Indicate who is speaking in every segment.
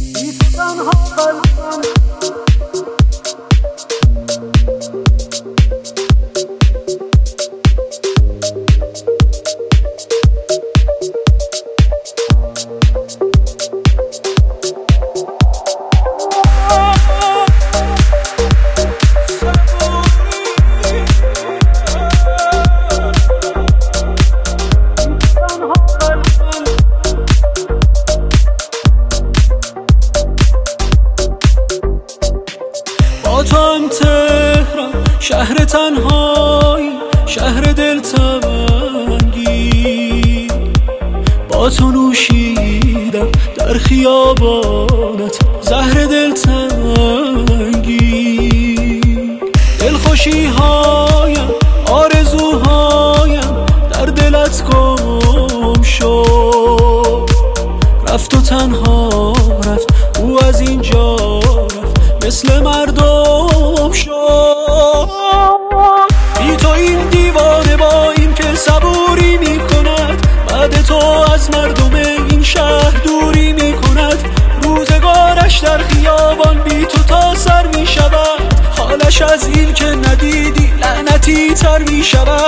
Speaker 1: تهران شهر تنهایی، شهر دلتنگی، با تو نوشیدم در خیابانت زهر دلتنگی. دلخوشی هایم آرزوهایم در دلت گم شد، رفت و تنها رفت او از اینجا رفت، مثل مردم شد. بی تو این دیوانه با این که صبوری می کند، بعد تو از مردم این شهر دوری می کند. روزگارش در خیابان بی تو تا سر می شود، حالش از این که ندیدی لعنتی تر می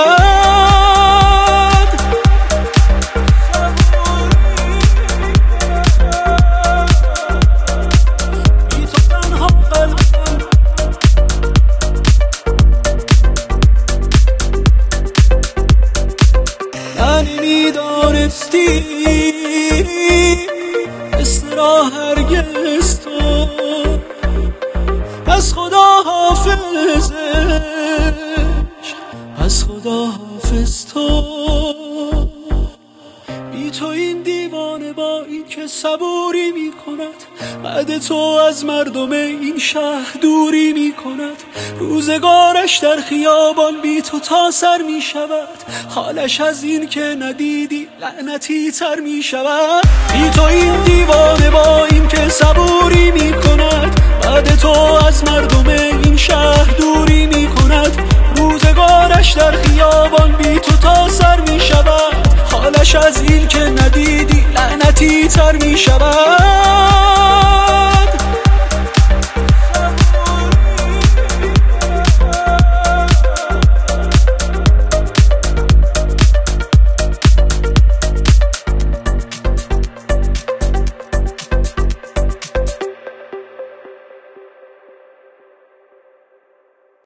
Speaker 1: شود. نمیدانستی مثل را هرگز تو، پس خدا حافظش، پس خدا حافظ تو. بی تو این دیوانه با این که صبوری می کند، بعد تو از مردم این شهر دوری می کند. روزگارش در خیابان بی تو تا سر می شود، حالش از این که ندیدی لعنتی تر می شود. بی تو این دیوانه با این که صبوری می کند، بعد تو از مردم این شهر دوری می کند. روزگارش در خیابان بی تو تا سر می شود، حالش از این که ندیدی لعنتی تر می شود.